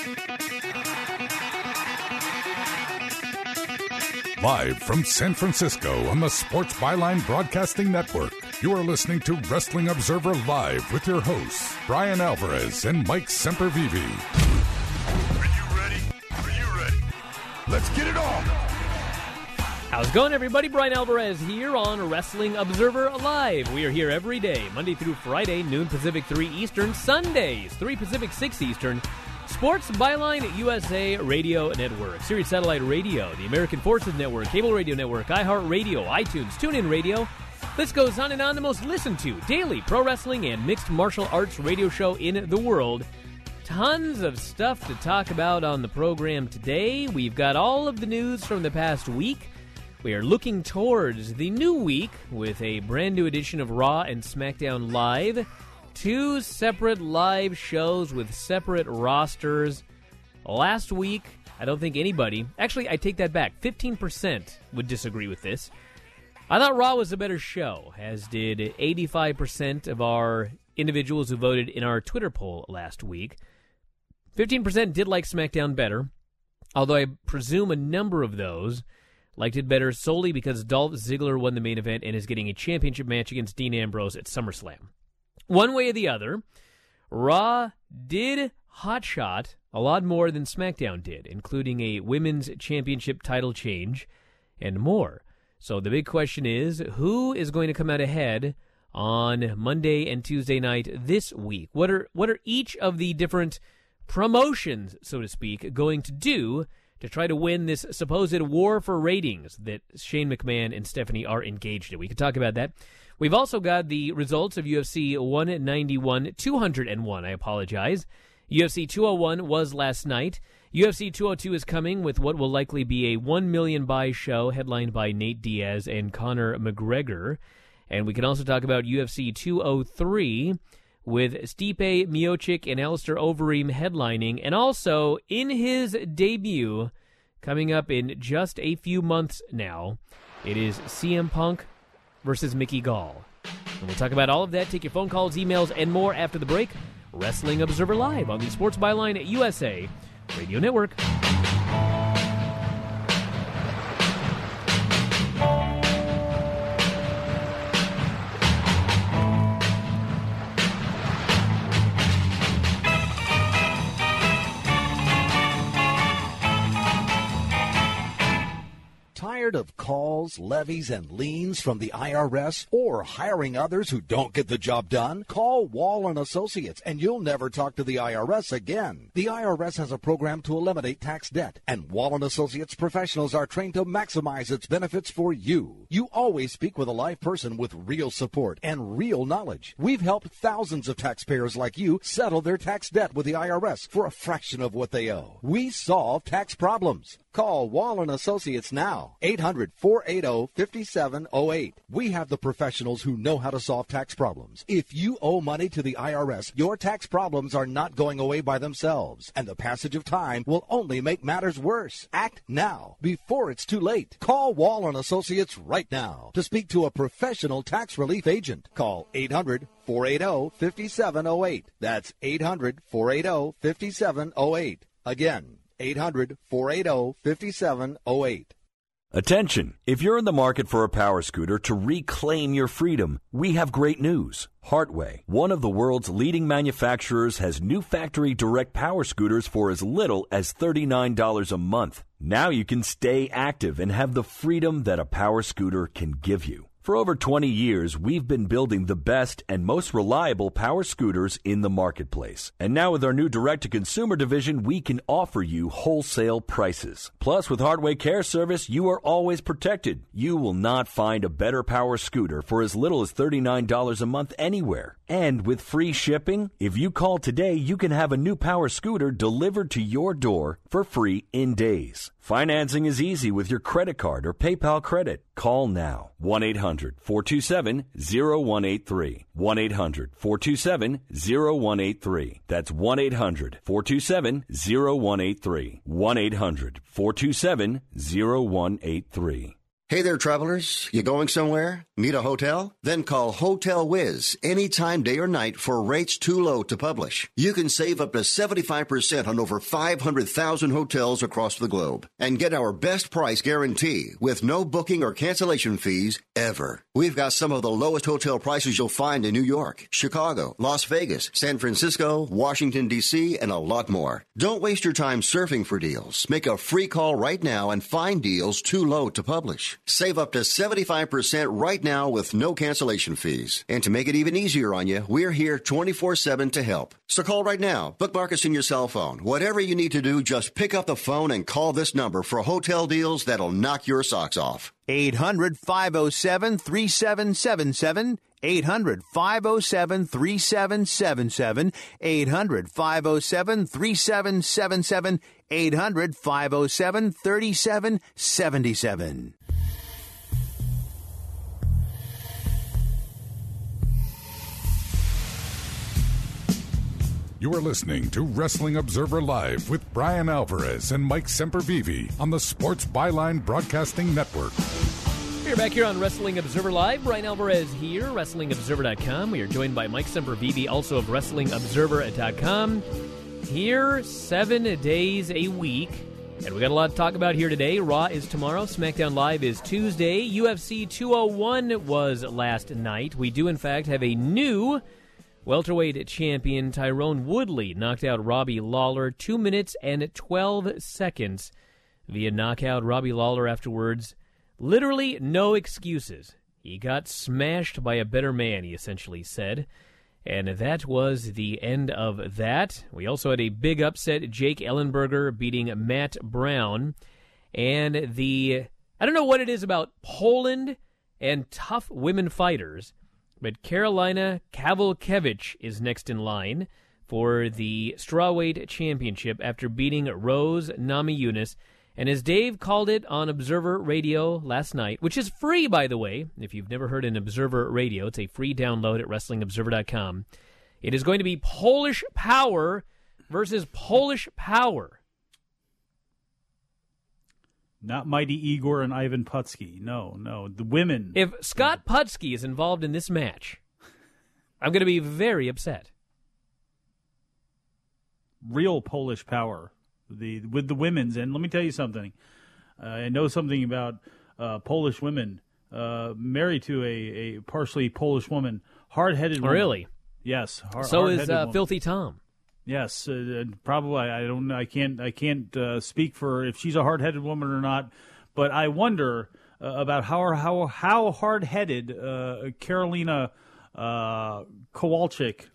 Live from San Francisco on the Sports Byline Broadcasting Network, you are listening to Wrestling Observer Live with your hosts, Brian Alvarez and Mike Sempervive. Are you ready? Are you ready? Let's get it on! How's it going, everybody? Brian Alvarez here on Wrestling Observer Live. We are here every day, Monday through Friday, noon Pacific, 3 Eastern, Sundays, 3 Pacific, 6 Eastern. Sports Byline USA Radio Network, Sirius Satellite Radio, the American Forces Network, Cable Radio Network, iHeartRadio, iTunes, TuneIn Radio. This goes on and on. The most listened to daily pro wrestling and mixed martial arts radio show in the world. Tons of stuff to talk about on the program today. We've got all of the news from the past week. We are looking towards the new week with a brand new edition of Raw and SmackDown Live. 2 separate live shows with separate rosters. Last week, I don't think anybody... Actually, I take that back. 15% would disagree with this. I thought Raw was a better show, as did 85% of our individuals who voted in our Twitter poll last week. 15% did like SmackDown better, although I presume a number of those liked it better solely because Dolph Ziggler won the main event and is getting a championship match against Dean Ambrose at SummerSlam. One way or the other, Raw did hotshot a lot more than SmackDown did, including a women's championship title change and more. So the big question is, who is going to come out ahead on Monday and Tuesday night this week? What are each of the different promotions, so to speak, going to do to try to win this supposed war for ratings that Shane McMahon and Stephanie are engaged in? We could talk about that. We've also got the results of UFC 201. I apologize. UFC 201 was last night. UFC 202 is coming with what will likely be a 1 million buy show headlined by Nate Diaz and Conor McGregor. And we can also talk about UFC 203 with Stipe Miocic and Alistair Overeem headlining. And also, in his debut, coming up in just a few months now, it is CM Punk versus Mickey Gall. And we'll talk about all of that, take your phone calls, emails, and more after the break. Wrestling Observer Live on the Sports Byline USA Radio Network. Tired of calls, levies, and liens from the IRS or hiring others who don't get the job done? Call Wall & Associates and you'll never talk to the IRS again. The IRS has a program to eliminate tax debt, and Wall & Associates professionals are trained to maximize its benefits for you. You always speak with a live person with real support and real knowledge. We've helped thousands of taxpayers like you settle their tax debt with the IRS for a fraction of what they owe. We solve tax problems. Call Wall & Associates now, 800-480-5708. We have the professionals who know how to solve tax problems. If you owe money to the IRS, your tax problems are not going away by themselves, and the passage of time will only make matters worse. Act now, before it's too late. Call Wall & Associates right now to speak to a professional tax relief agent. Call 800-480-5708. That's 800-480-5708. Again, 800-480-5708. Attention! If you're in the market for a power scooter to reclaim your freedom, we have great news. Hartway, one of the world's leading manufacturers, has new factory direct power scooters for as little as $39 a month. Now you can stay active and have the freedom that a power scooter can give you. For over 20 years, we've been building the best and most reliable power scooters in the marketplace. And now with our new direct-to-consumer division, we can offer you wholesale prices. Plus, with Hardway Care Service, you are always protected. You will not find a better power scooter for as little as $39 a month anywhere. And with free shipping, if you call today, you can have a new power scooter delivered to your door for free in days. Financing is easy with your credit card or PayPal credit. Call now. 1-800-427-0183. 1-800-427-0183. That's 1-800-427-0183. 1-800-427-0183. Hey there, travelers. You going somewhere? Need a hotel? Then call Hotel Wiz anytime, day or night, for rates too low to publish. You can save up to 75% on over 500,000 hotels across the globe and get our best price guarantee with no booking or cancellation fees ever. We've got some of the lowest hotel prices you'll find in New York, Chicago, Las Vegas, San Francisco, Washington, D.C., and a lot more. Don't waste your time surfing for deals. Make a free call right now and find deals too low to publish. Save up to 75% right now with no cancellation fees. And to make it even easier on you, we're here 24/7 to help. So call right now. Bookmark us in your cell phone. Whatever you need to do, just pick up the phone and call this number for hotel deals that'll knock your socks off. 800-507-3777. 800-507-3777. 800-507-3777. 800-507-3777. You are listening to Wrestling Observer Live with Brian Alvarez and Mike Sempervive on the Sports Byline Broadcasting Network. We're back here on Wrestling Observer Live. Brian Alvarez here, WrestlingObserver.com. We are joined by Mike Sempervive, also of WrestlingObserver.com. Here 7 days a week. And we got a lot to talk about here today. Raw is tomorrow. SmackDown Live is Tuesday. UFC 201 was last night. We do, in fact, have a new welterweight champion. Tyrone Woodley knocked out Robbie Lawler 2 minutes and 12 seconds via knockout. Robbie Lawler afterwards, literally no excuses. He got smashed by a better man, he essentially said. And that was the end of that. We also had a big upset, Jake Ellenberger beating Matt Brown. And I don't know what it is about Poland and tough women fighters, but Karolina Kowalkiewicz is next in line for the strawweight championship after beating Rose Namajunas. And as Dave called it on Observer Radio last night, which is free, by the way, if you've never heard an Observer Radio, it's a free download at WrestlingObserver.com. It is going to be Polish Power versus Polish Power. Not Mighty Igor and Ivan Putski. No. The women. If Scott Putski is involved in this match, I'm going to be very upset. Real Polish Power. With the women's, and let me tell you something. I know something about Polish women. Married to a partially Polish woman, hard-headed woman. Really? Yes. So is Filthy Tom. Yes, probably. I can't speak for if she's a hard-headed woman or not, but I wonder about how hard-headed Karolina Kowalczyk.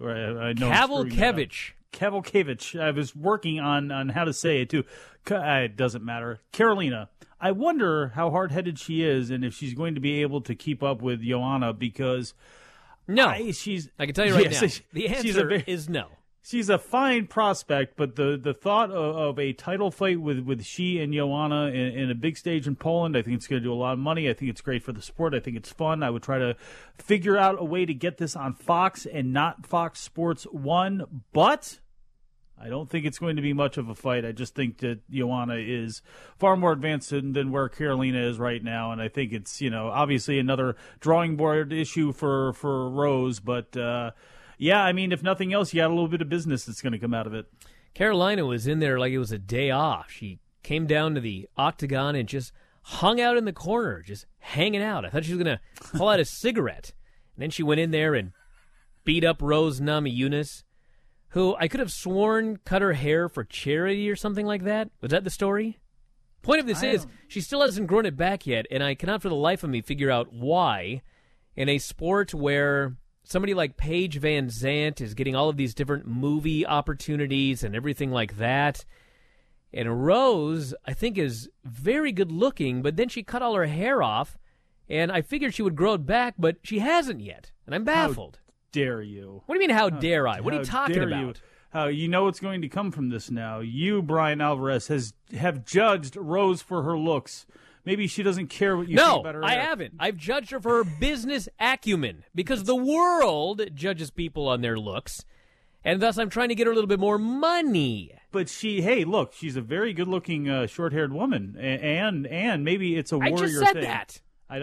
Kowalkiewicz. I was working on how to say it, too. It doesn't matter. Karolina. I wonder how hard-headed she is and if she's going to be able to keep up with Joanna because... No. I can tell you right now. The answer is no. She's a fine prospect, but the thought of a title fight with she and Joanna in a big stage in Poland, I think it's going to do a lot of money. I think it's great for the sport. I think it's fun. I would try to figure out a way to get this on Fox and not Fox Sports 1, but I don't think it's going to be much of a fight. I just think that Joanna is far more advanced than where Karolina is right now, and I think it's, obviously another drawing board issue for Rose, but... yeah, I mean, if nothing else, you got a little bit of business that's going to come out of it. Karolina was in there like it was a day off. She came down to the octagon and just hung out in the corner, just hanging out. I thought she was going to pull out a cigarette. And then she went in there and beat up Rose Namajunas, who I could have sworn cut her hair for charity or something like that. Was that the story? Point of this is she still hasn't grown it back yet, and I cannot for the life of me figure out why in a sport where... somebody like Paige Van Zandt is getting all of these different movie opportunities and everything like that. And Rose, I think, is very good looking, but then she cut all her hair off, and I figured she would grow it back, but she hasn't yet. And I'm baffled. How dare you? What do you mean, how dare I? What are you talking about? You know what's going to come from this now. You, Brian Alvarez, have judged Rose for her looks. Maybe she doesn't care what you think about her. No, I haven't. I've judged her for her business acumen because the world judges people on their looks. and thus I'm trying to get her a little bit more money. But look, she's a very good-looking, short-haired woman, and maybe it's a warrior thing. I just said that.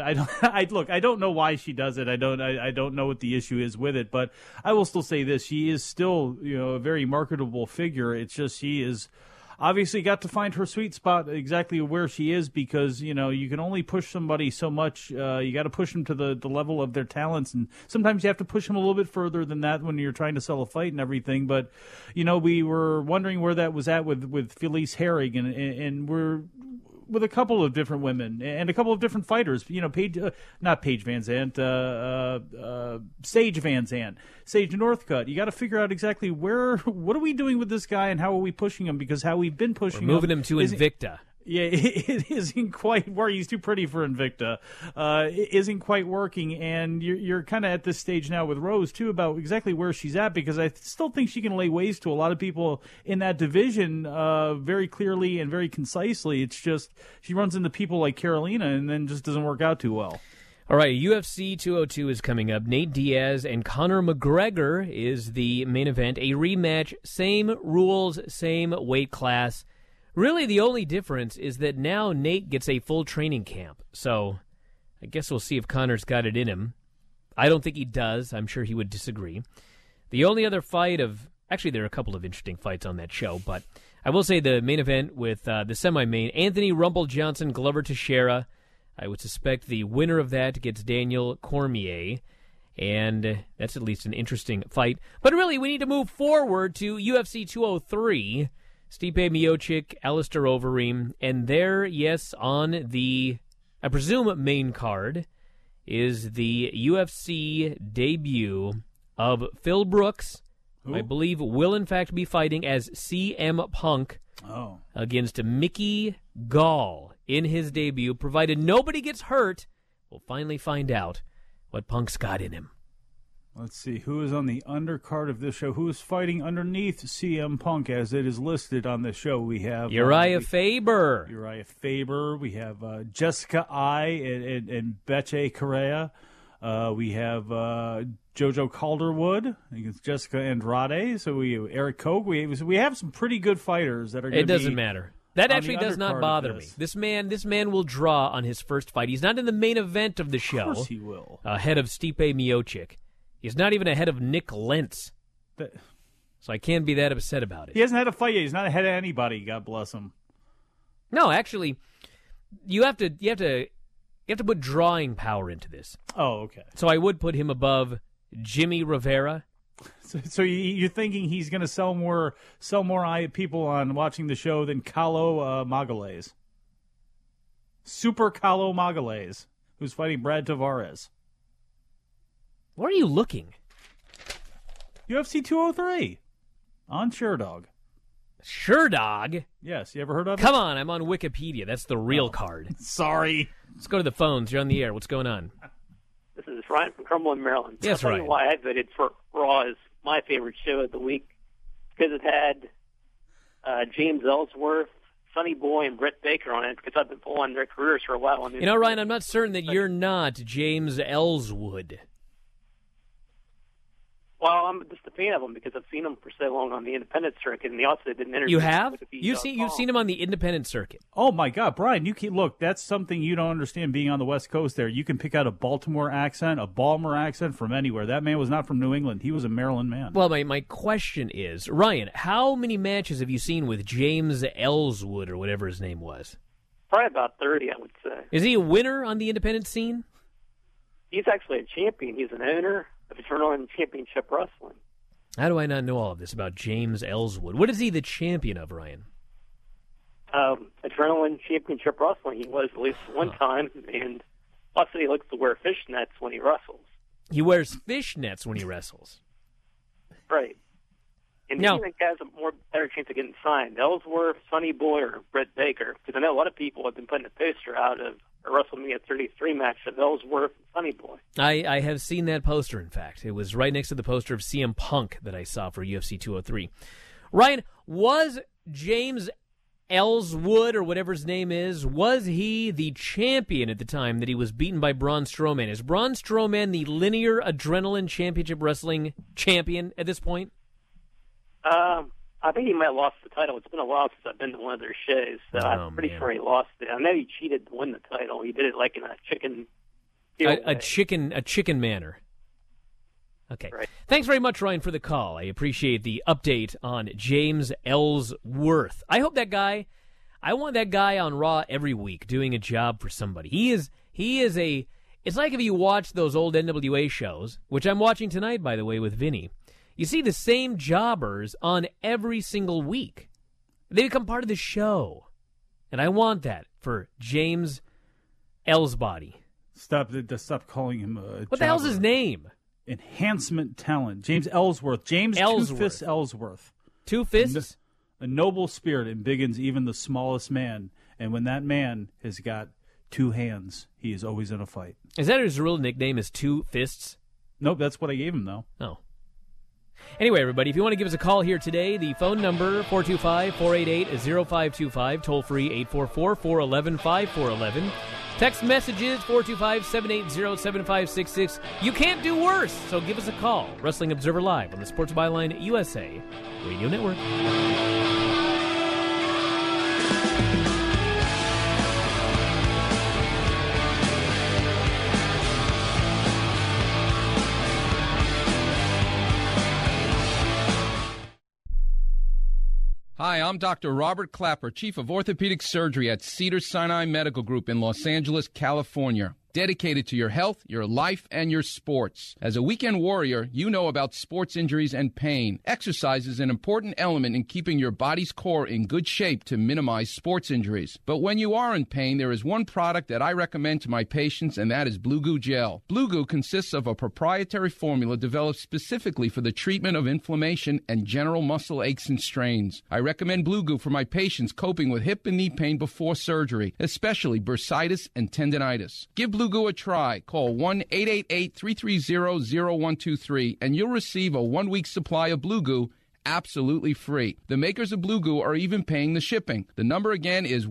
I don't know why she does it. I don't know what the issue is with it, but I will still say this: she is still, a very marketable figure. It's just she is obviously got to find her sweet spot exactly where she is, because you can only push somebody so much. You got to push them to the level of their talents, and sometimes you have to push them a little bit further than that when you're trying to sell a fight and everything. But we were wondering where that was at with Felice Herrig, and we're with a couple of different women and a couple of different fighters. Not Paige Van Zandt, Sage Van Zandt, Sage Northcutt. You got to figure out exactly what are we doing with this guy and how are we pushing him? Because how we've been pushing We're moving him to Invicta. Yeah, it isn't quite where he's too pretty for Invicta. It isn't quite working, and you're kind of at this stage now with Rose too about exactly where she's at, because I still think she can lay waste to a lot of people in that division very clearly and very concisely. It's just she runs into people like Carolina and then just doesn't work out too well. All right, UFC 202 is coming up. Nate Diaz and Conor McGregor is the main event. A rematch, same rules, same weight class. Really, the only difference is that now Nate gets a full training camp. So I guess we'll see if Conor's got it in him. I don't think he does. I'm sure he would disagree. The only other fight actually, there are a couple of interesting fights on that show, but I will say the main event with the semi-main, Anthony Rumble Johnson, Glover Teixeira. I would suspect the winner of that gets Daniel Cormier, and that's at least an interesting fight. But really, we need to move forward to UFC 203. Stipe Miocic, Alistair Overeem, and there, yes, on the, I presume, main card is the UFC debut of Phil Brooks, who I believe will in fact be fighting as CM Punk against Mickey Gall in his debut. Provided nobody gets hurt, we'll finally find out what Punk's got in him. Let's see, who is on the undercard of this show? Who is fighting underneath CM Punk as it is listed on the show? We have Uriah Faber. We have Jessica Ai and Bethe Correa. We have Jojo Calderwood against Jessica Andrade. So Eric Koch. We have some pretty good fighters that are going to be. It doesn't matter. That actually does not bother me. This man will draw on his first fight. He's not in the main event of the show. Of course he will. Ahead of Stipe Miocic. He's not even ahead of Nick Lentz. So I can't be that upset about it. He hasn't had a fight yet. He's not ahead of anybody. God bless him. No, actually, you have to put drawing power into this. Oh, okay. So I would put him above Jimmy Rivera. So you're thinking he's going to sell more people on watching the show than Calo Magalhães. Super Calo Magalhães, who's fighting Brad Tavares. Where are you looking? UFC 203 on Sherdog. Sherdog? Yes, you ever heard of it? Come on, I'm on Wikipedia. That's the real card. Sorry. Let's go to the phones. You're on the air. What's going on? This is Ryan from Cumberland, Maryland. Yes, I'll tell Ryan. you why I voted for Raw as my favorite show of the week. Because it had James Ellsworth, Sonny Boy, and Britt Baker on it, because I've been following their careers for a while. Ryan, I'm not certain that you're not James Ellswood. Well, I'm just a fan of them because I've seen them for so long on the independent circuit, and they also did an interview. You have? With You've seen him on the independent circuit. Oh my God, Brian! Look. That's something you don't understand. Being on the West Coast, there, you can pick out a Baltimore accent, a Baltimore accent from anywhere. That man was not from New England. He was a Maryland man. Well, my question is, Ryan, how many matches have you seen with James Ellswood or whatever his name was? Probably about 30, I would say. Is he a winner on the independent scene? He's actually a champion. He's an owner of Adrenaline Championship Wrestling. How do I not know all of this about James Ellswood? What is he the champion of, Ryan? Adrenaline Championship Wrestling. He was at least one time, and also he likes to wear fishnets when he wrestles. He wears fishnets when he wrestles. Right. And now, he has a better chance of getting signed. Ellsworth, Sonny Boy, or Britt Baker. Because I know a lot of people have been putting a poster out of a WrestleMania 33 match of Ellsworth and Sonny Boy. I have seen that poster, in fact. It was right next to the poster of CM Punk that I saw for UFC 203. Ryan, was James Ellswood, or whatever his name is, was he the champion at the time that he was beaten by Braun Strowman? Is Braun Strowman the linear Adrenaline Championship Wrestling champion at this point? I think he might have lost the title. It's been a while since I've been to one of their shows, so I'm pretty sure he lost it. I know he cheated to win the title. He did it like in a chicken... A chicken manner. Okay. Right. Thanks very much, Ryan, for the call. I appreciate the update on James Ellsworth. I want that guy on Raw every week doing a job for somebody. He is it's like if you watch those old NWA shows, which I'm watching tonight, by the way, with Vinny. You see the same jobbers on every single week. They become part of the show. And I want that for James Ellsbody. Stop calling him a What the hell's his name? Enhancement talent. James Ellsworth. James Two Fists Ellsworth. Two Fists? A noble spirit embiggens even the smallest man. And when that man has got two hands, he is always in a fight. Is that his real nickname, is Two Fists? Nope, that's what I gave him, though. Oh. Anyway, everybody, if you want to give us a call here today, the phone number, 425-488-0525, toll-free 844-411-5411. Text messages, 425-780-7566. You can't do worse, so give us a call. Wrestling Observer Live on the Sports Byline USA Radio Network. Hi, I'm Dr. Robert Clapper, Chief of Orthopedic Surgery at Cedars-Sinai Medical Group in Los Angeles, California. Dedicated to your health, your life, and your sports. As a weekend warrior, you know about sports injuries and pain. Exercise is an important element in keeping your body's core in good shape to minimize sports injuries. But when you are in pain, there is one product that I recommend to my patients, and that is Blue Goo Gel. Blue Goo consists of a proprietary formula developed specifically for the treatment of inflammation and general muscle aches and strains. I recommend Blue Goo for my patients coping with hip and knee pain before surgery, especially bursitis and tendinitis. Give Blue Goo a try. Call 1-888-330-0123 and you'll receive a 1-week supply of Blue Goo absolutely free. The makers of Blue Goo are even paying the shipping. The number again is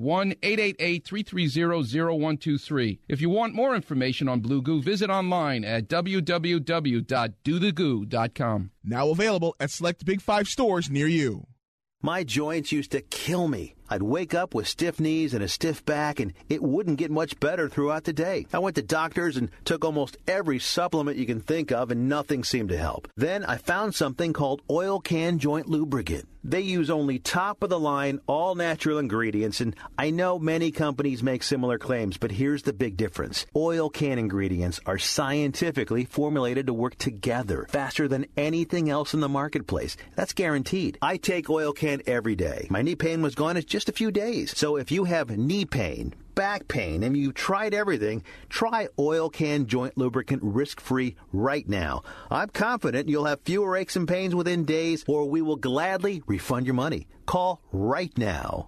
1-888-330-0123. If you want more information on Blue Goo, visit online at www.dothegoo.com. Now available at select Big 5 stores near you. My joints used to kill me. I'd wake up with stiff knees and a stiff back, and it wouldn't get much better throughout the day. I went to doctors and took almost every supplement you can think of, and nothing seemed to help. Then I found something called Oil Can Joint Lubricant. They use only top-of-the-line, all-natural ingredients, and I know many companies make similar claims, but here's the big difference. Oil Can ingredients are scientifically formulated to work together faster than anything else in the marketplace. That's guaranteed. I take Oil Can every day. My knee pain was gone in just a few days. So if you have knee pain, back pain, and you've tried everything, try Oil Can Joint Lubricant risk-free right now. I'm confident you'll have fewer aches and pains within days, or we will gladly refund your money. Call right now.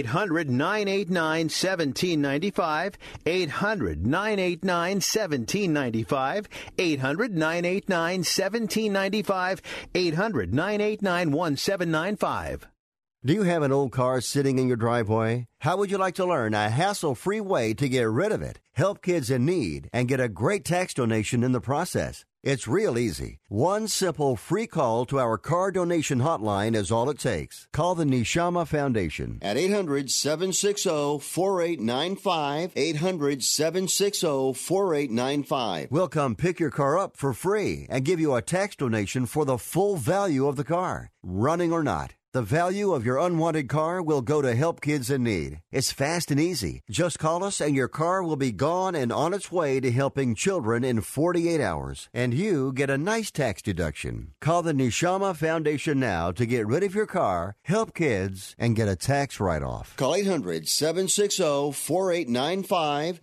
800-989-1795. 800-989-1795. 800-989-1795. 800-989-1795. Do you have an old car sitting in your driveway? How would you like to learn a hassle-free way to get rid of it, help kids in need, and get a great tax donation in the process? It's real easy. One simple free call to our car donation hotline is all it takes. Call the Neshama Foundation at 800-760-4895, 800-760-4895. We'll come pick your car up for free and give you a tax donation for the full value of the car, running or not. The value of your unwanted car will go to help kids in need. It's fast and easy. Just call us and your car will be gone and on its way to helping children in 48 hours. And you get a nice tax deduction. Call the Neshama Foundation now to get rid of your car, help kids, and get a tax write-off. Call 800-760-4895,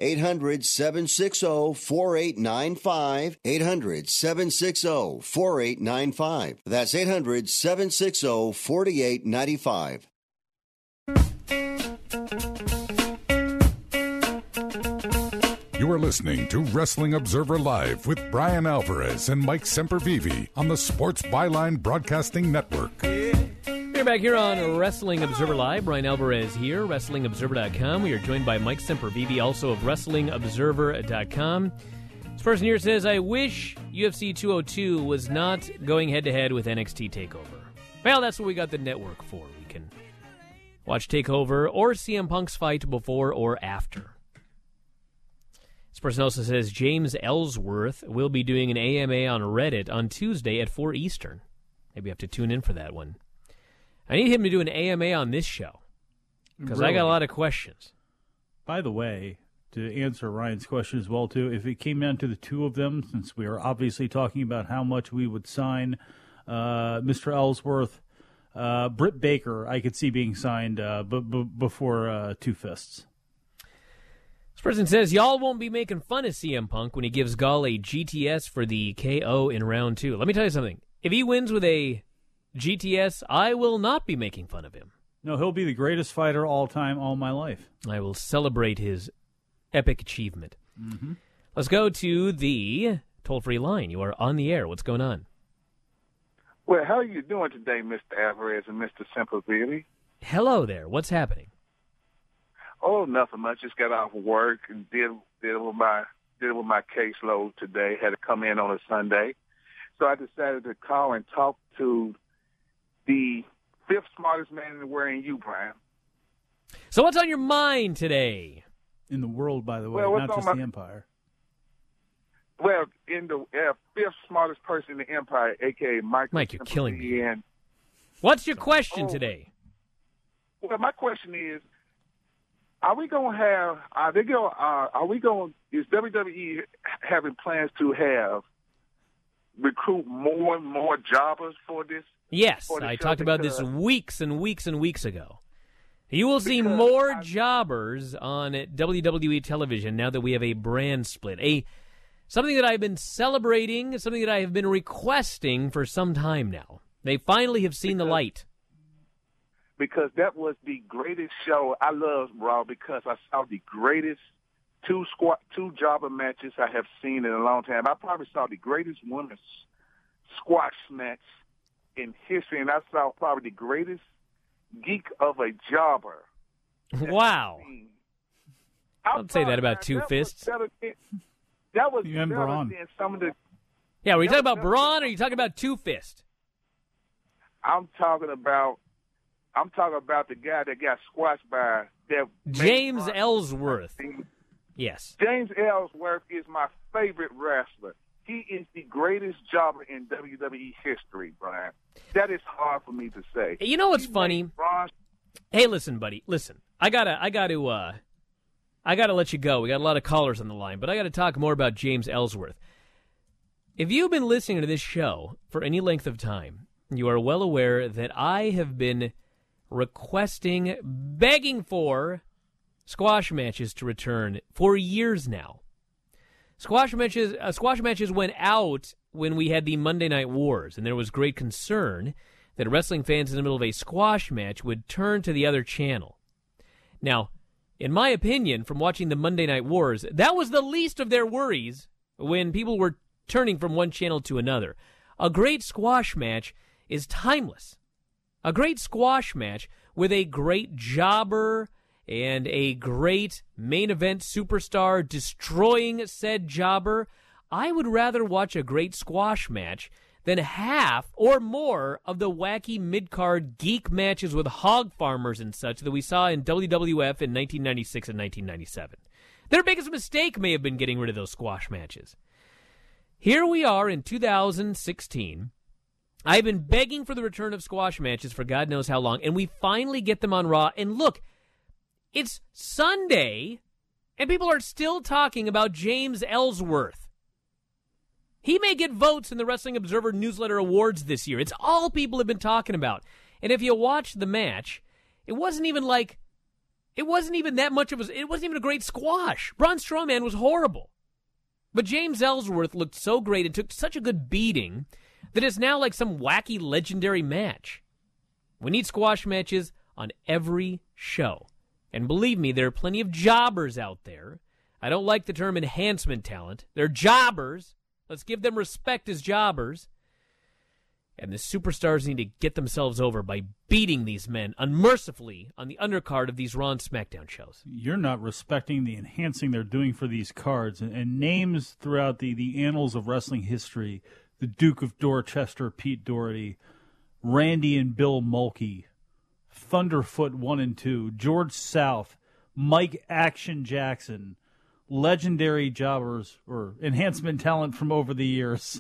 800-760-4895, 800-760-4895. That's 800-760-4895. You are listening to Wrestling Observer Live with Brian Alvarez and Mike Sempervive on the Sports Byline Broadcasting Network. We're back here on Wrestling Observer Live. Brian Alvarez here, WrestlingObserver.com. We are joined by Mike Sempervive, also of WrestlingObserver.com. This person here says, I wish UFC 202 was not going head-to-head with NXT TakeOver. Well, that's what we got the network for. We can watch TakeOver or CM Punk's fight before or after. This person also says James Ellsworth will be doing an AMA on Reddit on Tuesday at 4 Eastern. Maybe you have to tune in for that one. I need him to do an AMA on this show because I got a lot of questions. By the way, to answer Ryan's question as well, too, if it came down to the two of them, since we are obviously talking about how much we would sign Mr. Ellsworth, Britt Baker, I could see being signed before Two Fists. This person says, y'all won't be making fun of CM Punk when he gives Gall a GTS for the KO in round 2. Let me tell you something. If he wins with a GTS, I will not be making fun of him. No, he'll be the greatest fighter all time, all my life. I will celebrate his epic achievement. Mm-hmm. Let's go to the toll-free line. You are on the air. What's going on? Well, how are you doing today, Mr. Alvarez and Mr. Sempervive? Hello there. What's happening? Oh, nothing much. Just got off of work and did with my caseload today. Had to come in on a Sunday. So I decided to call and talk to the fifth smartest man in the world, and you, Brian. So what's on your mind today? In the world, by the way, well, not just the Empire. Well, in the fifth smartest person in the Empire, a.k.a. Mike, you're killing me. What's your question today? Well, my question is, are we going to have, is WWE having plans to recruit more and more jobbers for this? Yes, I talked about this weeks and weeks and weeks ago. You will see more jobbers on WWE television now that we have a brand split. Something that I've been celebrating, something that I have been requesting for some time now. They finally have seen the light. Because that was the greatest show. I love Raw because I saw the greatest two jobber matches I have seen in a long time. I probably saw the greatest women's squash match in history, and I saw probably the greatest geek of a jobber. Wow. I'll say that about Two Fists. That was better than some of the... Yeah, were you talking about Braun or are you talking about Two Fist? I'm talking about the guy that got squashed by James Ellsworth. Yes. James Ellsworth is my favorite wrestler. He is the greatest jobber in WWE history, Brian. That is hard for me to say. You know what's funny? Hey, listen, buddy. Listen. I gotta let you go. We got a lot of callers on the line, but I gotta talk more about James Ellsworth. If you've been listening to this show for any length of time, you are well aware that I have been requesting, begging for squash matches to return for years now. Squash matches went out when we had the Monday Night Wars, and there was great concern that wrestling fans in the middle of a squash match would turn to the other channel. Now, in my opinion, from watching the Monday Night Wars, that was the least of their worries when people were turning from one channel to another. A great squash match is timeless. A great squash match with a great jobber and a great main event superstar destroying said jobber. I would rather watch a great squash match than half or more of the wacky mid-card geek matches with hog farmers and such that we saw in WWF in 1996 and 1997. Their biggest mistake may have been getting rid of those squash matches. Here we are in 2016. I've been begging for the return of squash matches for God knows how long, and we finally get them on Raw. And look, it's Sunday, and people are still talking about James Ellsworth. He may get votes in the Wrestling Observer Newsletter Awards this year. It's all people have been talking about. And if you watch the match, it wasn't even that much of it wasn't even a great squash. Braun Strowman was horrible. But James Ellsworth looked so great and took such a good beating that it's now like some wacky legendary match. We need squash matches on every show. And believe me, there are plenty of jobbers out there. I don't like the term enhancement talent. They're jobbers. Let's give them respect as jobbers. And the superstars need to get themselves over by beating these men unmercifully on the undercard of these Raw and SmackDown shows. You're not respecting the enhancing they're doing for these cards. And names throughout the annals of wrestling history, the Duke of Dorchester, Pete Doherty, Randy and Bill Mulkey, Thunderfoot 1 and 2, George South, Mike Action Jackson, legendary jobbers or enhancement talent from over the years.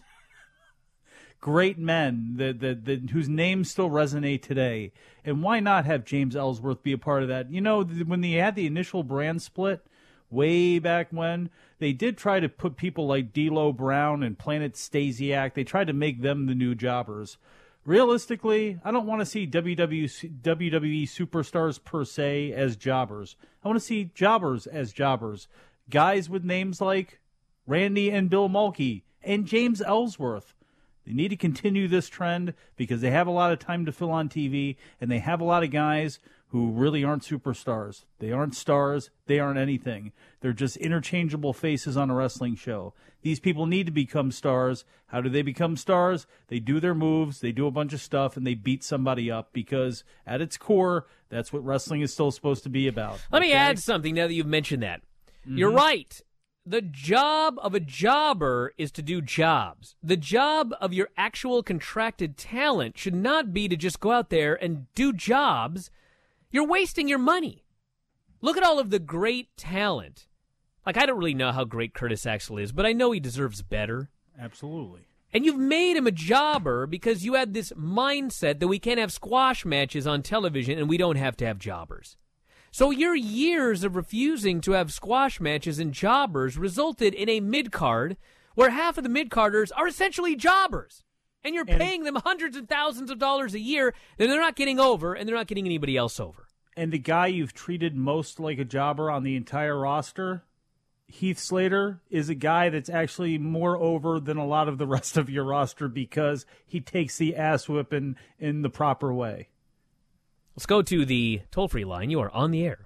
Great men that whose names still resonate today. And why not have James Ellsworth be a part of that? You know, when they had the initial brand split way back when, they did try to put people like D'Lo Brown and Planet Stasiak, they tried to make them the new jobbers. Realistically, I don't want to see WWE superstars per se as jobbers. I want to see jobbers as jobbers. Guys with names like Randy and Bill Mulkey and James Ellsworth. They need to continue this trend because they have a lot of time to fill on TV, and they have a lot of guys who really aren't superstars. They aren't stars. They aren't anything. They're just interchangeable faces on a wrestling show. These people need to become stars. How do they become stars? They do their moves, they do a bunch of stuff, and they beat somebody up because at its core, that's what wrestling is still supposed to be about. Let me add something now that you've mentioned that. Mm-hmm. You're right. The job of a jobber is to do jobs. The job of your actual contracted talent should not be to just go out there and do jobs. You're wasting your money. Look at all of the great talent. Like, I don't really know how great Curtis Axel is, but I know he deserves better. Absolutely. And you've made him a jobber because you had this mindset that we can't have squash matches on television and we don't have to have jobbers. So your years of refusing to have squash matches and jobbers resulted in a mid-card where half of the mid-carders are essentially jobbers. And you're paying them hundreds of thousands of dollars a year that they're not getting over, and they're not getting anybody else over. And the guy you've treated most like a jobber on the entire roster, Heath Slater, is a guy that's actually more over than a lot of the rest of your roster because he takes the ass whipping in the proper way. Let's go to the toll-free line. You are on the air.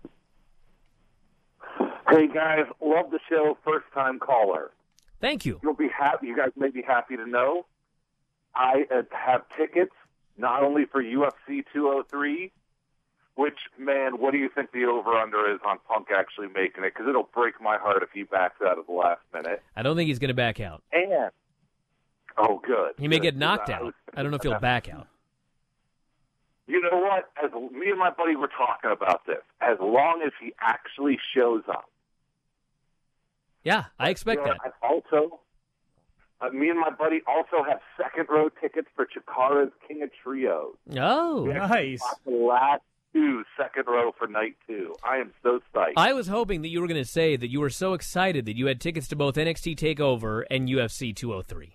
Hey, guys. Love the show. First-time caller. Thank you. You'll be happy. You guys may be happy to know I have tickets not only for UFC 203, which, man, what do you think the over-under is on Punk actually making it? Because it'll break my heart if he backs out at the last minute. I don't think he's going to back out. And, oh, good. He may get knocked out. I don't know if he'll back out. You know what? As me and my buddy were talking about this, as long as he actually shows up. Yeah, I expect that. Also, me and my buddy also have second-row tickets for Chikara's King of Trios. Oh, nice. The last two second row for night 2. I am so psyched. I was hoping that you were going to say that you were so excited that you had tickets to both NXT TakeOver and UFC 203.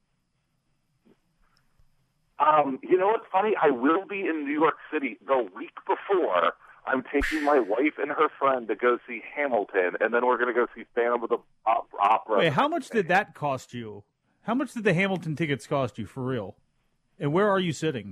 You know what's funny? I will be in New York City the week before. I'm taking my wife and her friend to go see Hamilton, and then we're going to go see Phantom of the Opera. Wait, how much did that cost you? How much did the Hamilton tickets cost you, for real? And where are you sitting?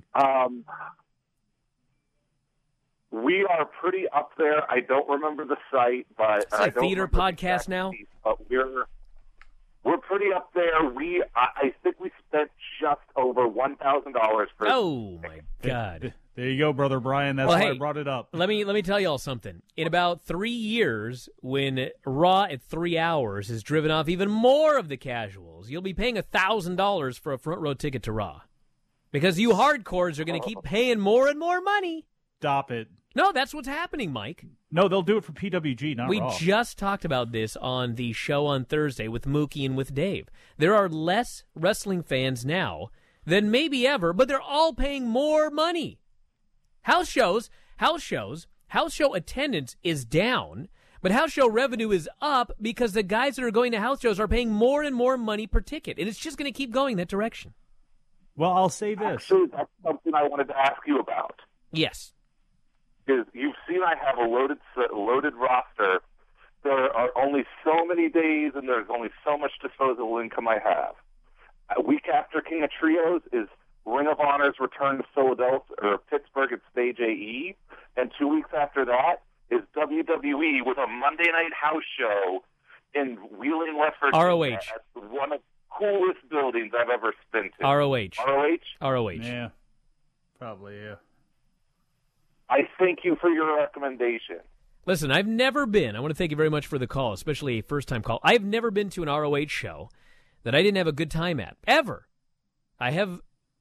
We are pretty up there. I don't remember the site, but it's like theater podcast now. But we're pretty up there. I think we spent just over $1,000 for. Oh my God! There you go, Brother Brian. That's why I brought it up. Let me tell y'all something. In about 3 years, when Raw at 3 hours has driven off even more of the casuals, you'll be paying $1,000 for a front row ticket to Raw, because you hardcores are going to keep paying more and more money. Stop it. No, that's what's happening, Mike. No, they'll do it for PWG, not Raw. We just talked about this on the show on Thursday with Mookie and with Dave. There are less wrestling fans now than maybe ever, but they're all paying more money. House show attendance is down, but house show revenue is up because the guys that are going to house shows are paying more and more money per ticket, and it's just going to keep going that direction. Well, I'll say this. Actually, that's something I wanted to ask you about. Yes. Is you've seen I have a loaded roster. There are only so many days, and there's only so much disposable income I have. A week after King of Trios is Ring of Honor's return to Philadelphia or Pittsburgh at Stage AE, and 2 weeks after that is WWE with a Monday night house show in Wheeling, West Virginia. ROH. At one of the coolest buildings I've ever been to. ROH. ROH. Yeah, probably, yeah. I thank you for your recommendation. Listen, I've never been, I want to thank you very much for the call, especially a first-time call. I've never been to an ROH show that I didn't have a good time at, ever. I have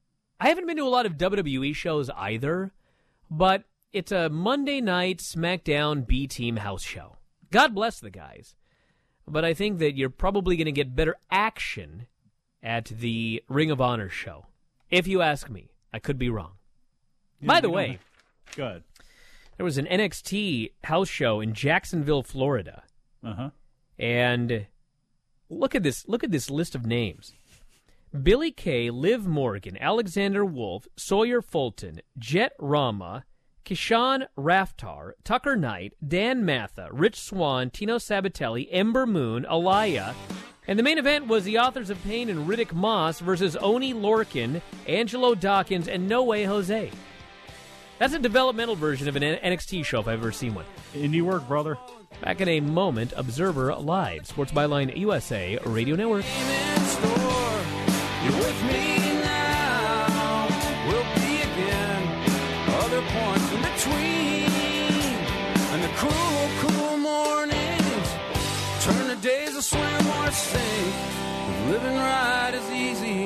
I haven't been to a lot of WWE shows either, but it's a Monday night SmackDown B-Team house show. God bless the guys. But I think that you're probably going to get better action at the Ring of Honor show. If you ask me, I could be wrong. Yeah, by the way, good. There was an NXT house show in Jacksonville, Florida. Uh-huh. And look at this list of names. Billy Kay, Liv Morgan, Alexander Wolf, Sawyer Fulton, Jet Rama, Kishan Raftar, Tucker Knight, Dan Matha, Rich Swann, Tino Sabatelli, Ember Moon, Aliyah. And the main event was the Authors of Pain and Riddick Moss versus Oni Lorcan, Angelo Dawkins, and No Way Jose. That's a developmental version of an NXT show if I've ever seen one. Indie work, brother. Back in a moment, Observer Live, Sports Byline USA Radio Network. You're with me now, we'll be again, other points in between, and the cool mornings turn the days of swim or sink, living right is easy.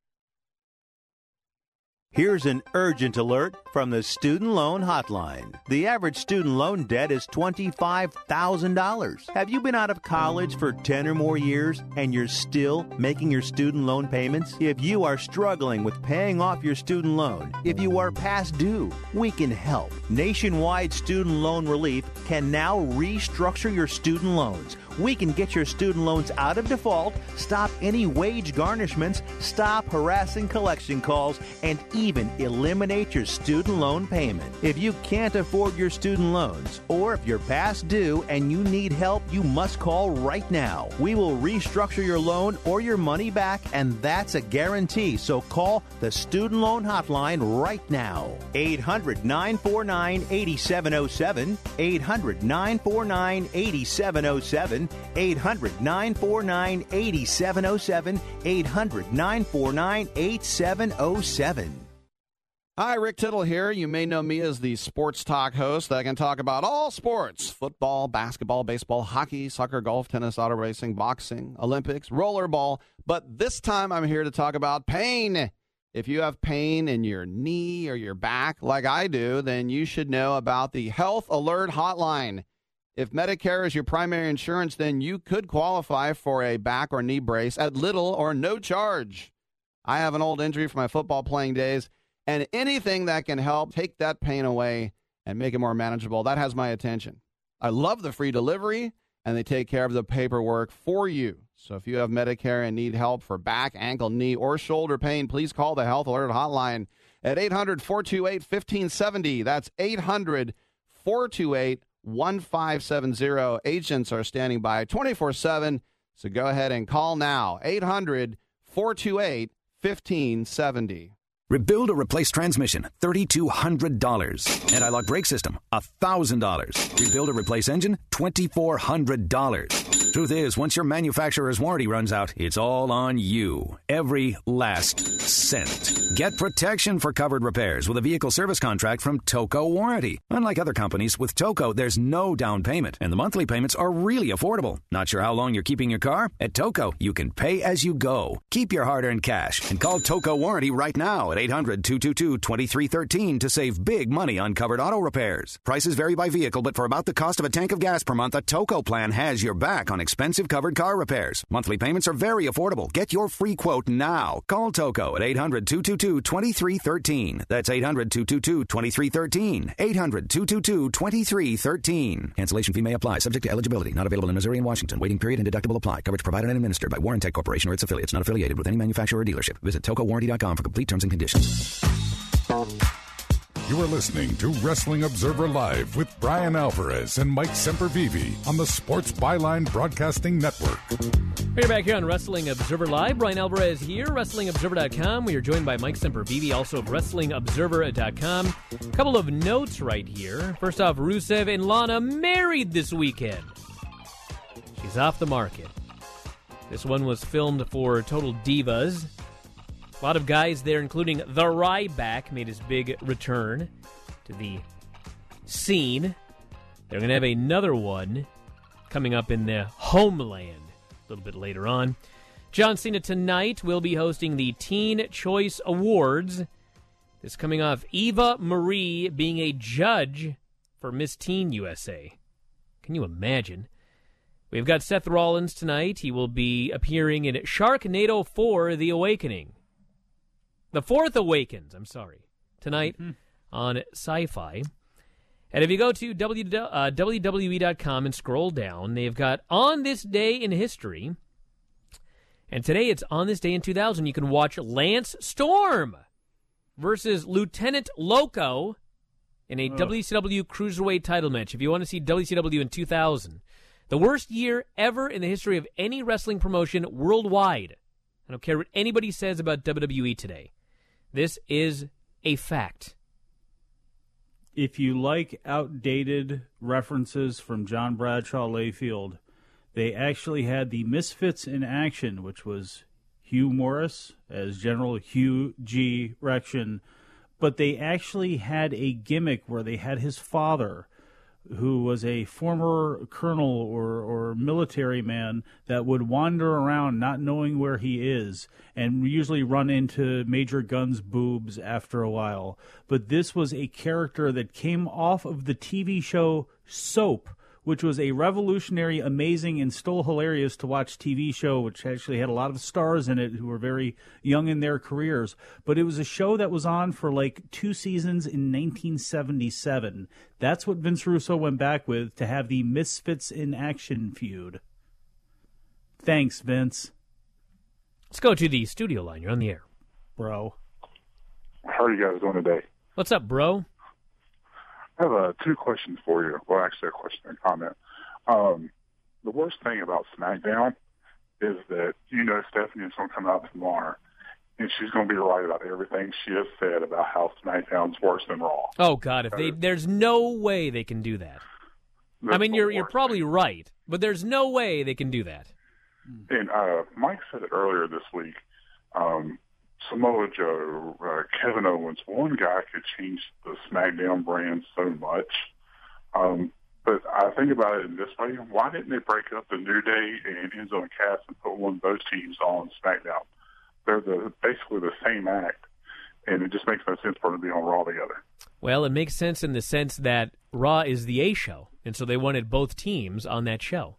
Here's an urgent alert from the Student Loan Hotline. The average student loan debt is $25,000. Have you been out of college for 10 or more years and you're still making your student loan payments? If you are struggling with paying off your student loan, if you are past due, we can help. Nationwide Student Loan Relief can now restructure your student loans. We can get your student loans out of default, stop any wage garnishments, stop harassing collection calls, and even eliminate your student loan payment. If you can't afford your student loans, or if you're past due and you need help, you must call right now. We will restructure your loan or your money back, and that's a guarantee. So call the Student Loan Hotline right now. 800-949-8707. 800-949-8707. 800-949-8707. 800-949-8707. Hi, Rick Tittle here. You may know me as the sports talk host that can talk about all sports: football, basketball, baseball, hockey, soccer, golf, tennis, auto racing, boxing, Olympics, rollerball. But this time I'm here to talk about pain. If you have pain in your knee or your back like I do, then you should know about the Health Alert Hotline. If Medicare is your primary insurance, then you could qualify for a back or knee brace at little or no charge. I have an old injury from my football playing days, and anything that can help take that pain away and make it more manageable, that has my attention. I love the free delivery, and they take care of the paperwork for you. So if you have Medicare and need help for back, ankle, knee, or shoulder pain, please call the Health Alert Hotline at 800-428-1570. That's 800-428-1570. 1570. Agents are standing by 24/7, so go ahead and call now. 800-428-1570. Rebuild or replace transmission, $3,200. Anti-lock brake system, $1,000. Rebuild or replace engine, $2,400. Truth is, once your manufacturer's warranty runs out, it's all on you. Every last cent. Get protection for covered repairs with a vehicle service contract from Toco Warranty. Unlike other companies, with Toco, there's no down payment, and the monthly payments are really affordable. Not sure how long you're keeping your car? At Toco, you can pay as you go. Keep your hard-earned cash and call Toco Warranty right now at 800-222-2313 to save big money on covered auto repairs. Prices vary by vehicle, but for about the cost of a tank of gas per month, a Toco plan has your back on expensive covered car repairs. Monthly payments are very affordable. Get your free quote now. Call Toco at 800-222-2313. That's 800-222-2313. 800-222-2313. Cancellation fee may apply. Subject to eligibility. Not available in Missouri and Washington. Waiting period and deductible apply. Coverage provided and administered by Warrantech Corporation or its affiliates. Not affiliated with any manufacturer or dealership. Visit TocoWarranty.com for complete terms and conditions. You are listening to Wrestling Observer Live with Brian Alvarez and Mike Sempervive on the Sports Byline Broadcasting Network. We're back here on Wrestling Observer Live. Brian Alvarez here, WrestlingObserver.com. We are joined by Mike Sempervive, also of WrestlingObserver.com. A couple of notes right here. First off, Rusev and Lana married this weekend. She's off the market. This one was filmed for Total Divas. A lot of guys there, including the Ryback, made his big return to the scene. They're going to have another one coming up in the homeland a little bit later on. John Cena tonight will be hosting the Teen Choice Awards. This coming off Eva Marie being a judge for Miss Teen USA. Can you imagine? We've got Seth Rollins tonight. He will be appearing in Sharknado 4, The Awakening. The Fourth Awakens, tonight on Sci-Fi. And if you go to WWE.com and scroll down, they've got On This Day in History. And today it's On This Day in 2000. You can watch Lance Storm versus Lieutenant Loco in a WCW Cruiserweight title match. If you want to see WCW in 2000, the worst year ever in the history of any wrestling promotion worldwide. I don't care what anybody says about WWE today. This is a fact. If you like outdated references from John Bradshaw Layfield, they actually had the Misfits in Action, which was Hugh Morris as General Hugh G. Rection, but they actually had a gimmick where they had his father, who was a former colonel or military man that would wander around not knowing where he is and usually run into Major Gun's boobs after a while. But this was a character that came off of the TV show Soap, which was a revolutionary, amazing, and still hilarious to watch TV show, which actually had a lot of stars in it who were very young in their careers. But it was a show that was on for like 2 seasons in 1977. That's what Vince Russo went back with to have the Misfits in Action feud. Thanks, Vince. Let's go to the studio line. You're on the air. Bro. How are you guys doing today? What's up, bro? I have 2 questions for you. Well, actually, a question and comment. The worst thing about SmackDown is that Stephanie is going to come out tomorrow, and she's going to be right about everything she has said about how SmackDown's worse than Raw. Oh God, there's no way they can do that. I mean, you're probably right, but there's no way they can do that. And Mike said it earlier this week. Samoa Joe, Kevin Owens, one guy could change the SmackDown brand so much. But I think about it in this way. Why didn't they break up the New Day and Enzo and Cass and put one of those teams on SmackDown? They're basically the same act, and it just makes no sense for them to be on Raw together. Well, it makes sense in the sense that Raw is the A show, and so they wanted both teams on that show.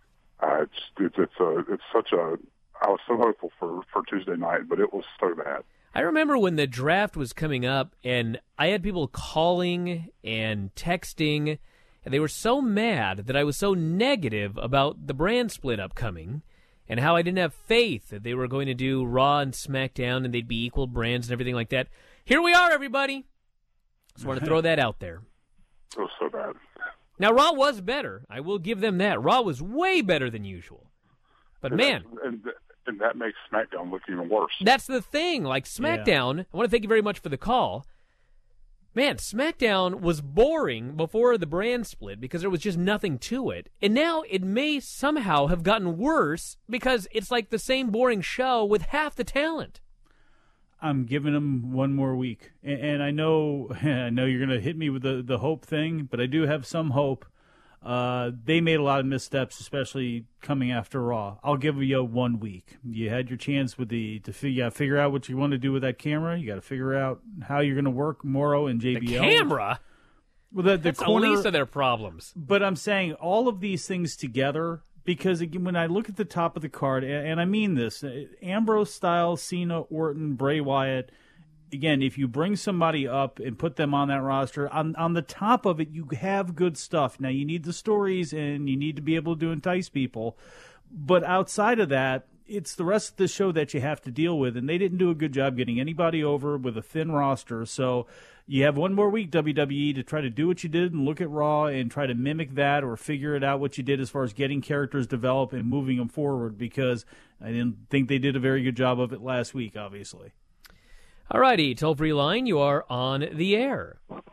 It's such a... I was so hopeful for Tuesday night, but it was so bad. I remember when the draft was coming up, and I had people calling and texting, and they were so mad that I was so negative about the brand split upcoming and how I didn't have faith that they were going to do Raw and SmackDown and they'd be equal brands and everything like that. Here we are, everybody. Just want to throw that out there. It was so bad. Now, Raw was better. I will give them that. Raw was way better than usual. But, man... And that makes SmackDown look even worse. That's the thing. Like, SmackDown, I want to thank you very much for the call. Man, SmackDown was boring before the brand split because there was just nothing to it. And now it may somehow have gotten worse because it's like the same boring show with half the talent. I'm giving them one more week. And I know you're going to hit me with the hope thing, but I do have some hope. They made a lot of missteps, especially coming after Raw. I'll give you 1 week. You had your chance with to figure out what you want to do with that camera. You got to figure out how you're going to work Morrow and JBL. The camera? Well, that's the least of their problems. But I'm saying all of these things together, because again, when I look at the top of the card, and I mean this, Ambrose, Styles, Cena, Orton, Bray Wyatt. Again, if you bring somebody up and put them on that roster, on the top of it, you have good stuff. Now, you need the stories, and you need to be able to entice people. But outside of that, it's the rest of the show that you have to deal with, and they didn't do a good job getting anybody over with a thin roster. So you have 1 more week, WWE, to try to do what you did and look at Raw and try to mimic that or figure it out what you did as far as getting characters developed and moving them forward, because I didn't think they did a very good job of it last week, obviously. All righty, toll-free line, you are on the air.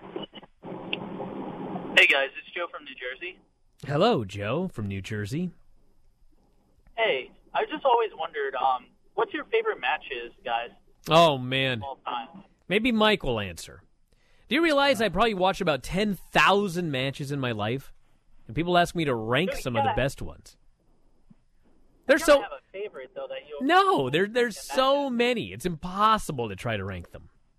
Hey, guys, it's Joe from New Jersey. Hello, Joe from New Jersey. Hey, I just always wondered, what's your favorite matches, guys? Oh, man. All time? Maybe Mike will answer. Do you realize I probably watched about 10,000 matches in my life? And people ask me to rank some of the best ones. There's so have a favorite though that you no, there's so many. It's impossible to try to rank them.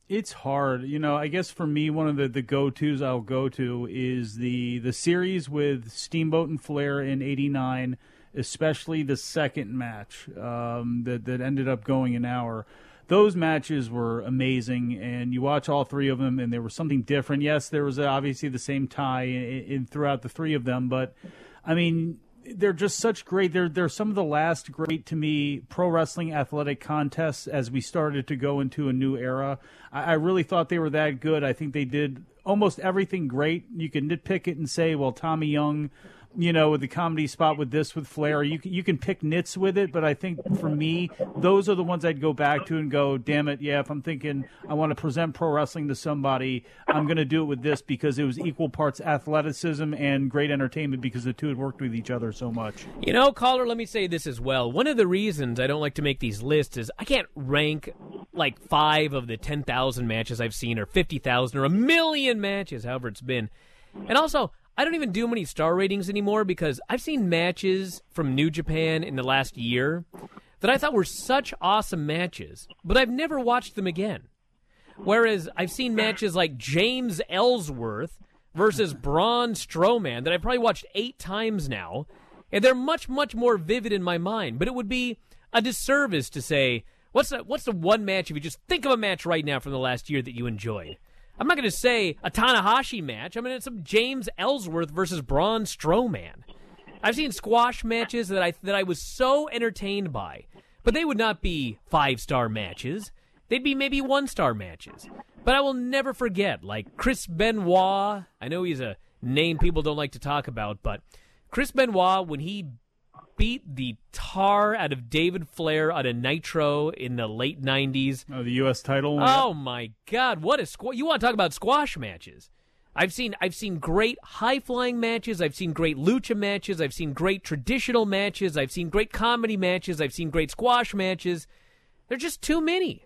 It's hard. I guess for me, one of the go-tos I'll go to is the series with Steamboat and Flair in '89, especially the second match that ended up going an hour. Those matches were amazing, and you watch all three of them, and there was something different. Yes, there was obviously the same tie in throughout the three of them, but, I mean, they're just such great. They're some of the last great, to me, pro wrestling athletic contests as we started to go into a new era. I really thought they were that good. I think they did almost everything great. You can nitpick it and say, well, Tommy Young, with the comedy spot with Flair, you can pick nits with it, but I think for me, those are the ones I'd go back to and go, damn it, yeah, if I'm thinking I want to present pro wrestling to somebody, I'm going to do it with this because it was equal parts athleticism and great entertainment because the two had worked with each other so much. Caller, let me say this as well. One of the reasons I don't like to make these lists is I can't rank like 5 of the 10,000 matches I've seen or 50,000 or a million matches, however it's been. And also, I don't even do many star ratings anymore because I've seen matches from New Japan in the last year that I thought were such awesome matches, but I've never watched them again. Whereas I've seen matches like James Ellsworth versus Braun Strowman that I've probably watched 8 times now, and they're much, much more vivid in my mind. But it would be a disservice to say, what's the one match, if you just think of a match right now from the last year that you enjoyed? I'm not going to say a Tanahashi match. I'm going to some James Ellsworth versus Braun Strowman. I've seen squash matches that I was so entertained by, but they would not be 5-star matches. They'd be maybe 1-star matches. But I will never forget, like Chris Benoit. I know he's a name people don't like to talk about, but Chris Benoit, when he beat the tar out of David Flair out of Nitro in the late 90s. Oh, the U.S. title? Oh, my God. What a squash. You want to talk about squash matches. I've seen great high-flying matches. I've seen great lucha matches. I've seen great traditional matches. I've seen great comedy matches. I've seen great squash matches. They're just too many.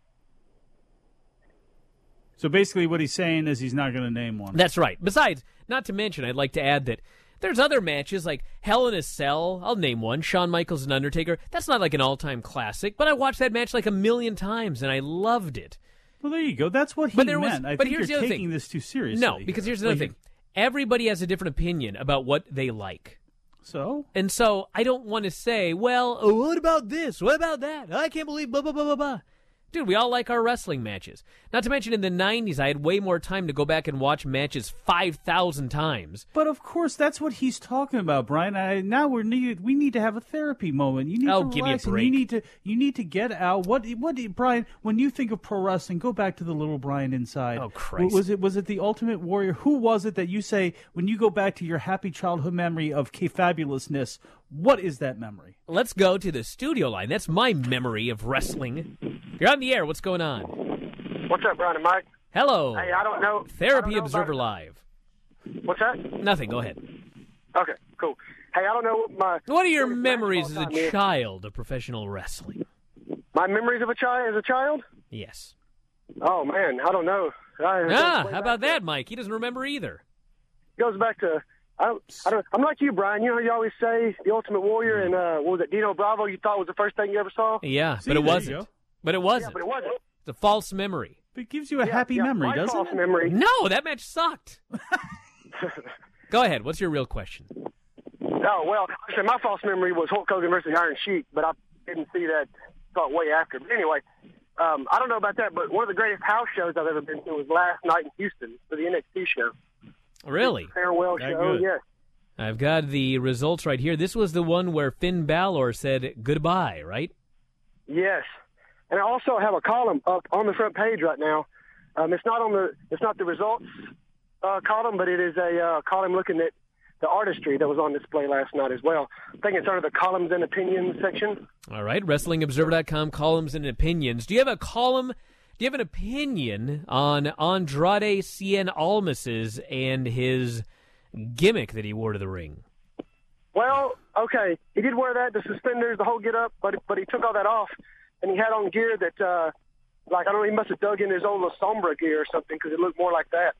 So basically what he's saying is he's not going to name one. That's right. Besides, not to mention, I'd like to add that there's other matches like Hell in a Cell. I'll name one. Shawn Michaels and Undertaker. That's not like an all-time classic, but I watched that match like 1,000,000 times, and I loved it. Well, there you go. That's what he meant. I think here's you're the other taking thing. this too seriously. No, because here's the other thing. Everybody has a different opinion about what they like. So? And so I don't want to say, well, what about this? What about that? I can't believe blah, blah, blah, blah, blah. Dude, we all like our wrestling matches. Not to mention in the 90s, I had way more time to go back and watch matches 5,000 times. But of course, that's what he's talking about, Brian. Now we need to have a therapy moment. You need to give me a relax, break. and you need to get out. What, Brian? When you think of pro wrestling, go back to the little Brian inside. Oh, Christ! Was it the Ultimate Warrior? Who was it that you say when you go back to your happy childhood memory of K-fabulousness? What is that memory? Let's go to the studio line. That's my memory of wrestling. You're on the air. What's going on? What's up, Brian and Mike? Hello. Hey, I don't know. Therapy Observer Live. What's that? Nothing. Go ahead. Okay, cool. Hey, I don't know what are your memories as a child of professional wrestling? My memories of as a child? Yes. Oh, man, I don't know. How about that, Mike? He doesn't remember either. It goes back to... I'm like you, Brian. You know, you always say the Ultimate Warrior and what was it, Dino Bravo? You thought was the first thing you ever saw? Yeah, but it wasn't. But it wasn't. Yeah, but it wasn't. It's a false memory. But it gives you a happy memory, my doesn't false it? Memory. No, that match sucked. Go ahead. What's your real question? Oh, well, my false memory was Hulk Hogan versus Iron Sheik, but I didn't see that thought way after. But anyway, I don't know about that, but one of the greatest house shows I've ever been to was last night in Houston for the NXT show. Really? Farewell show, yes. I've got the results right here. This was the one where Finn Balor said goodbye, right? Yes. And I also have a column up on the front page right now. It's not the results column, but it is a column looking at the artistry that was on display last night as well. I think it's under the columns and opinions section. All right, WrestlingObserver.com, columns and opinions. Do you have a column? Do you have an opinion on Andrade Cien Almas's and his gimmick that he wore to the ring? Well, okay, he did wear that, the suspenders, the whole get-up, but he took all that off, and he had on gear that, I don't know, he must have dug in his old La Sombra gear or something because it looked more like that.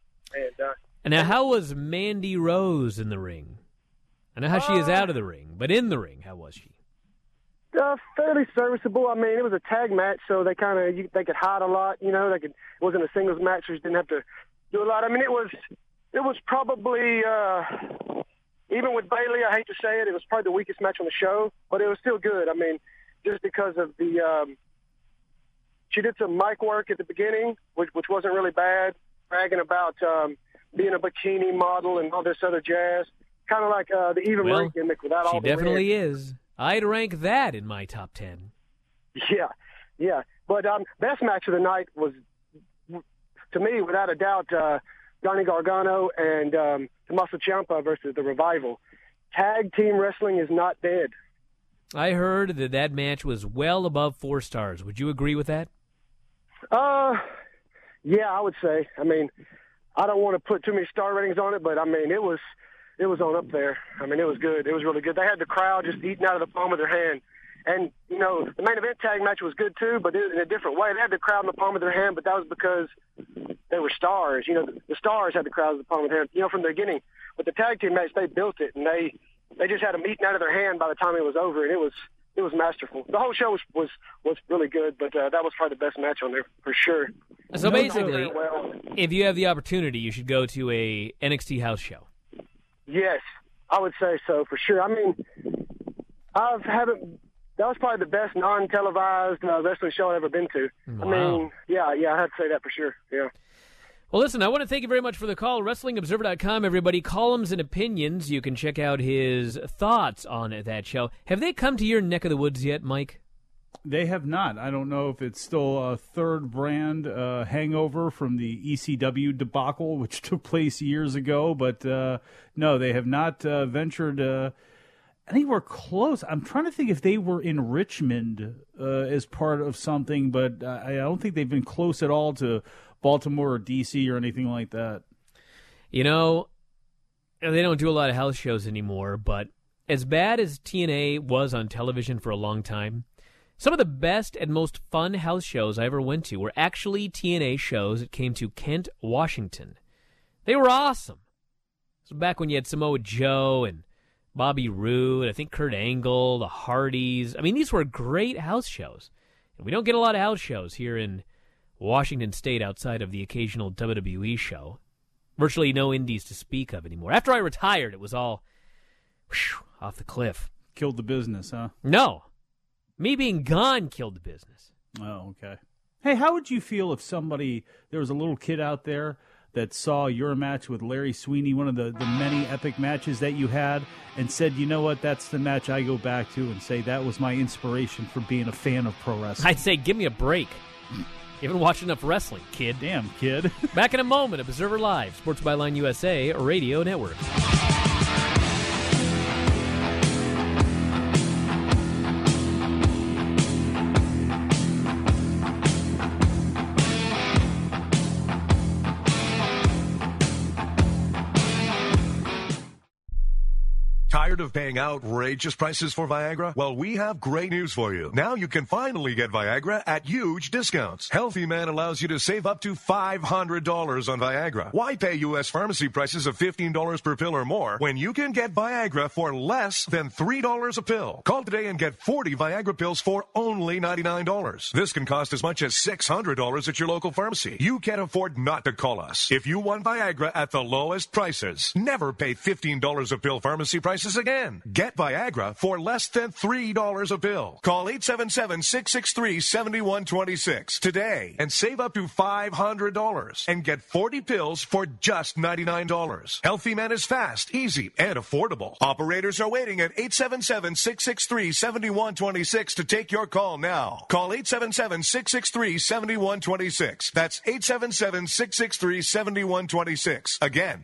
And now, how was Mandy Rose in the ring? I know how she is out of the ring, but in the ring, how was she? Fairly serviceable. I mean, it was a tag match, so they could hide a lot. It wasn't a singles match, so you didn't have to do a lot. I mean, it was probably even with Bayley. I hate to say it, it was probably the weakest match on the show, but it was still good. I mean, just because of she did some mic work at the beginning, which wasn't really bad, bragging about being a bikini model and all this other jazz, kind of like the Eva Marie gimmick without all the She definitely red. is. I'd rank that in my top 10. Yeah. But best match of the night was, to me, without a doubt, Johnny Gargano and Tommaso Ciampa versus The Revival. Tag team wrestling is not dead. I heard that match was well above 4 stars. Would you agree with that? Yeah, I would say. I mean, I don't want to put too many star ratings on it, but I mean, it was on up there. I mean, it was good. It was really good. They had the crowd just eating out of the palm of their hand. And, the main event tag match was good too, but in a different way. They had the crowd in the palm of their hand, but that was because they were stars. The stars had the crowd in the palm of their hand, from the beginning. With the tag team match, they built it, and they just had them eating out of their hand by the time it was over, and it was masterful. The whole show was really good, but that was probably the best match on there for sure. So basically, if you have the opportunity, you should go to a NXT house show. Yes, I would say so for sure. I mean, that was probably the best non-televised wrestling show I've ever been to. Wow. I mean, yeah, I had to say that for sure. Yeah. Well, listen, I want to thank you very much for the call. WrestlingObserver.com, everybody. Columns and opinions. You can check out his thoughts on that show. Have they come to your neck of the woods yet, Mike? They have not. I don't know if it's still a third brand hangover from the ECW debacle, which took place years ago. But no, they have not ventured anywhere close. I'm trying to think if they were in Richmond as part of something, but I don't think they've been close at all to Baltimore or D.C. or anything like that. They don't do a lot of house shows anymore, but as bad as TNA was on television for a long time, some of the best and most fun house shows I ever went to were actually TNA shows that came to Kent, Washington. They were awesome. So back when you had Samoa Joe and Bobby Roode, I think Kurt Angle, the Hardys. I mean, these were great house shows. And we don't get a lot of house shows here in Washington State outside of the occasional WWE show. Virtually no indies to speak of anymore. After I retired, it was all off the cliff. Killed the business, huh? No. Me being gone killed the business. Oh, okay. Hey, how would you feel if there was a little kid out there that saw your match with Larry Sweeney, one of the many epic matches that you had, and said, you know what, that's the match I go back to and say that was my inspiration for being a fan of pro wrestling? I'd say, give me a break. You haven't watched enough wrestling, kid. Damn, kid. Back in a moment, Observer Live, Sports Byline USA Radio Network. Tired of paying outrageous prices for Viagra? Well, we have great news for you. Now you can finally get Viagra at huge discounts. Healthy Man allows you to save up to $500 on Viagra. Why pay U.S. pharmacy prices of $15 per pill or more when you can get Viagra for less than $3 a pill? Call today and get 40 Viagra pills for only $99. This can cost as much as $600 at your local pharmacy. You can't afford not to call us. If you want Viagra at the lowest prices, never pay $15 a pill pharmacy prices again. Get Viagra for less than $3 a pill. Call 877-663-7126 today and save up to $500 and get 40 pills for just $99. Healthy Man is fast, easy, and affordable. Operators are waiting at 877-663-7126 to take your call now. Call 877-663-7126. That's 877-663-7126. Again,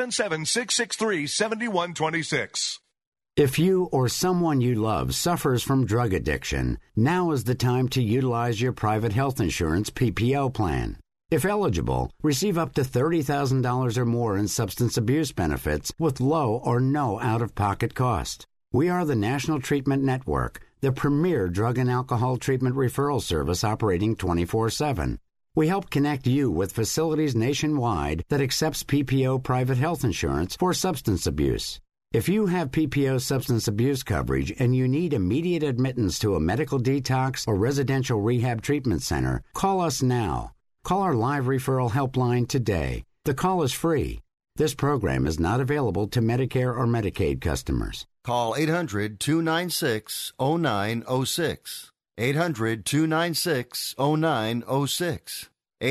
877-663-7126. If you or someone you love suffers from drug addiction, now is the time to utilize your private health insurance PPO plan. If eligible, receive up to $30,000 or more in substance abuse benefits with low or no out-of-pocket cost. We are the National Treatment Network, the premier drug and alcohol treatment referral service operating 24/7. We help connect you with facilities nationwide that accepts PPO private health insurance for substance abuse. If you have PPO substance abuse coverage and you need immediate admittance to a medical detox or residential rehab treatment center, call us now. Call our live referral helpline today. The call is free. This program is not available to Medicare or Medicaid customers. Call 800-296-0906. 800-296-0906.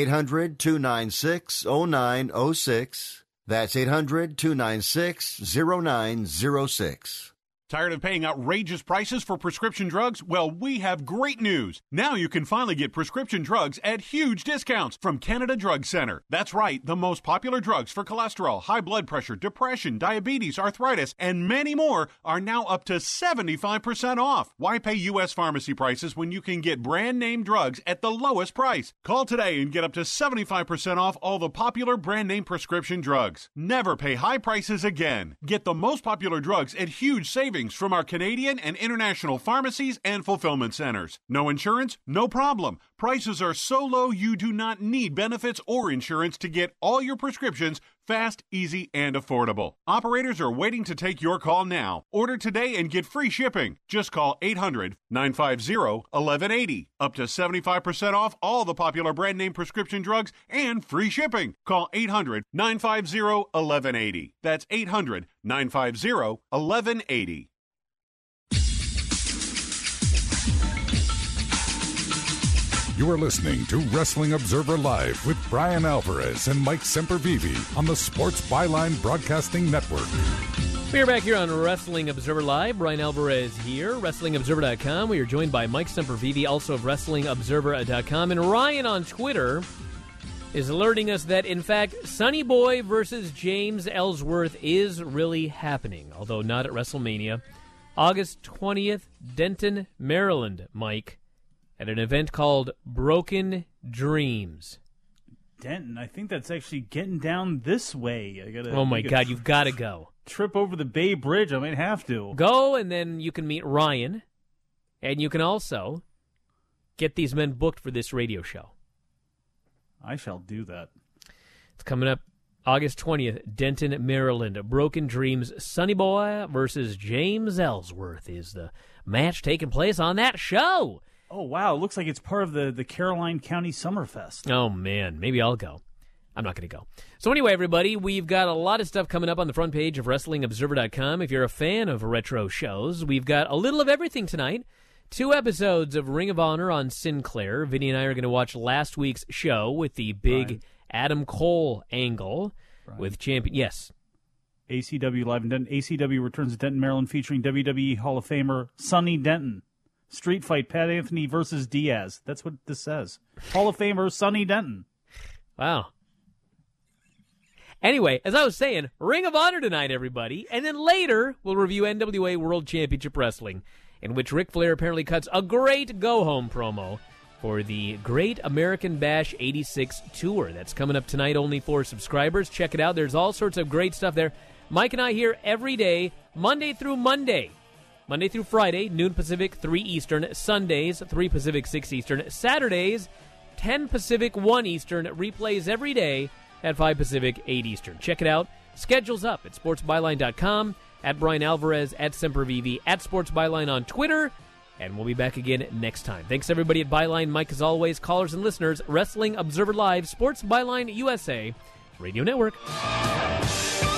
800-296-0906. That's 800-296-0906. Tired of paying outrageous prices for prescription drugs? Well, we have great news. Now you can finally get prescription drugs at huge discounts from Canada Drug Center. That's right, the most popular drugs for cholesterol, high blood pressure, depression, diabetes, arthritis, and many more are now up to 75% off. Why pay U.S. pharmacy prices when you can get brand name drugs at the lowest price? Call today and get up to 75% off all the popular brand name prescription drugs. Never pay high prices again. Get the most popular drugs at huge savings from our Canadian and international pharmacies and fulfillment centers. No insurance? No problem. Prices are so low you do not need benefits or insurance to get all your prescriptions fast, easy, and affordable. Operators are waiting to take your call now. Order today and get free shipping. Just call 800-950-1180. Up to 75% off all the popular brand name prescription drugs and free shipping. Call 800-950-1180. That's 800-950-1180. You are listening to Wrestling Observer Live with Brian Alvarez and Mike Sempervive on the Sports Byline Broadcasting Network. We are back here on Wrestling Observer Live. Brian Alvarez here, WrestlingObserver.com. We are joined by Mike Sempervive, also of WrestlingObserver.com. And Ryan on Twitter is alerting us that, in fact, Sonny Boy versus James Ellsworth is really happening, although not at WrestleMania. August 20th, Denton, Maryland, Mike, at an event called Broken Dreams. Denton, I think that's actually getting down this way. Oh my God, you've got to go. Trip over the Bay Bridge, I might have to. Go, and then you can meet Ryan, and you can also get these men booked for this radio show. I shall do that. It's coming up August 20th, Denton, Maryland. Broken Dreams, Sonny Boy versus James Ellsworth is the match taking place on that show. Oh, wow. It looks like it's part of the Caroline County Summerfest. Oh, man. Maybe I'll go. I'm not going to go. So anyway, everybody, we've got a lot of stuff coming up on the front page of WrestlingObserver.com. If you're a fan of retro shows, we've got a little of everything tonight. 2 episodes of Ring of Honor on Sinclair. Vinny and I are going to watch last week's show with the big Adam Cole angle with champion. Yes. ACW Live in Denton. ACW returns to Denton, Maryland, featuring WWE Hall of Famer Sonny Denton. Street fight, Pat Anthony versus Diaz. That's what this says. Hall of Famer Sonny Denton. Wow. Anyway, as I was saying, Ring of Honor tonight, everybody. And then later, we'll review NWA World Championship Wrestling, in which Ric Flair apparently cuts a great go-home promo for the Great American Bash 86 tour. That's coming up tonight only for subscribers. Check it out. There's all sorts of great stuff there. Mike and I here every day, Monday through Monday. Monday through Friday, noon Pacific, 3 Eastern. Sundays, 3 Pacific, 6 Eastern. Saturdays, 10 Pacific, 1 Eastern. Replays every day at 5 Pacific, 8 Eastern. Check it out. Schedule's up at sportsbyline.com, at Brian Alvarez, at Sempervive, at SportsByline on Twitter. And we'll be back again next time. Thanks, everybody at Byline. Mike, as always, callers and listeners, Wrestling Observer Live, Sports Byline USA Radio Network.